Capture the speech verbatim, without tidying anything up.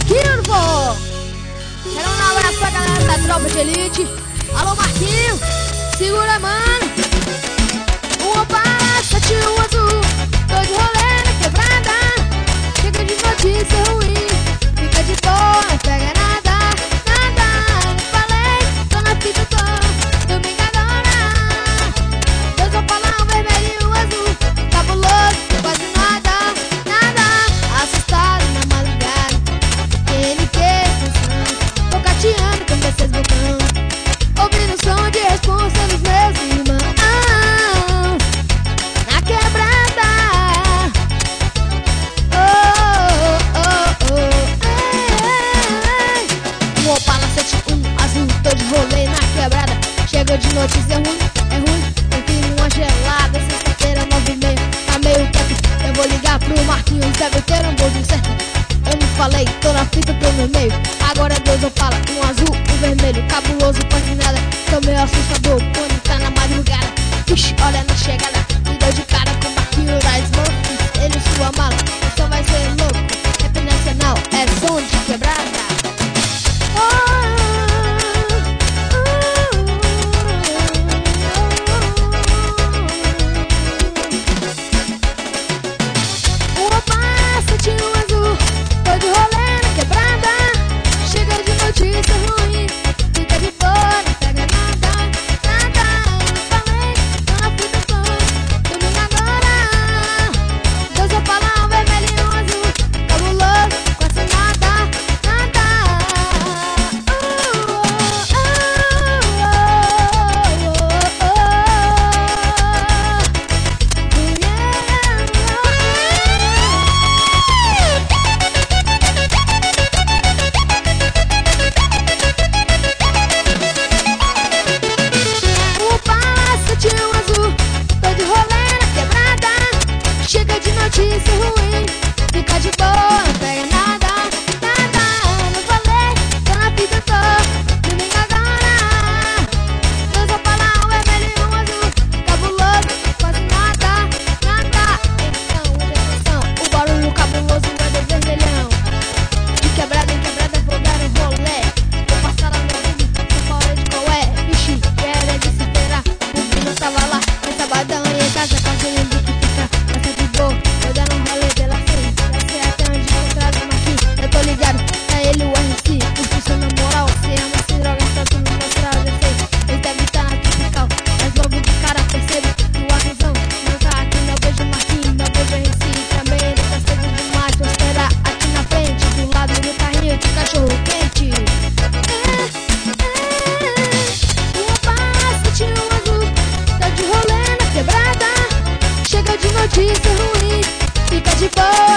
Marquinho, pô. Quero um abraço pra galera da tropa de elite. Alô, Marquinho, segura, mano. Um Opala sete um azul, tô de rolê na quebrada. Chega de notícia ruim, fica de boa, não pega nada, nada. Não falei, tô na fita, tô domingo agora. Dois Opala, um vermelho e um azul, cabuloso, quase nada, nada. Assustado na madrugada, ele quer função. Tô cateando com vocês botão, ouvindo o som de responsa nos meus irmãos. Na quebrada, oh, oh, oh, ei. Um Opala sete um azul, tô de rolê na quebrada. Chega de notícia ruim, é ruim, prefiro uma gelada. Sexta-feira, nove e meia, tá meio quieto. Eu vou ligar pro Marquinhos, deve ter um gol certo. Eu não falei, tô na fita, tô no meio. Agora é dois Opala, um azul, um vermelho, cabuloso, quase nada. Tô meio assustador quando tá na madrugada. Ixi, olha na chegada, me deu de cara com o Marquinhos da Smoke. Ele sua mala, o som vai ser louco. Rap nacional, é som de quebrada. Um Opala sete um azul, tô de rolê na quebrada. Chega de notícia ruim, fica de boa, não pega nada, nada. Não falei, tô na fita, tô domingo agora. Dois Opala, um vermelho e um azul, cabuloso, quase nada, nada. Uh, oh, oh, oh, oh, Um Opala sete um azul, tô de rolê na quebrada. Chega de notícia ruim, fica de boa, não pega nada, nada. Não falei, tô na fita, tô domingo agora. Dois Opala, um vermelho e um azul, cabuloso, quase nada, nada. Então, atenção, o barulho cabuloso é do vermelhão. De quebrada em quebrada vou dar um rolê. Vou passar a minha vida, tô fora de qual é. Vixe, era de se esperar, o filho tava lá. No sabadão em casa, fazendo que fica. Essa de boa, eu dando um rolê pela frente. Já sei até onde encontrar o Marquinhos, eu tô ligado, é ele o R C. Curte na moral, se ama, se droga, tá tudo mostrado, eu sei. Ele deve estar na tropical, mas logo de cara percebe que o atenção não tá aqui. Não vejo Marquinhos, não vejo R C. Também ele tá cedo demais, vou esperar aqui na frente, do lado do carrinho de cachorro quente. Um Opala sete um azul, tá de rolê na quebrada. Chega de notícia ruim, fica de boa.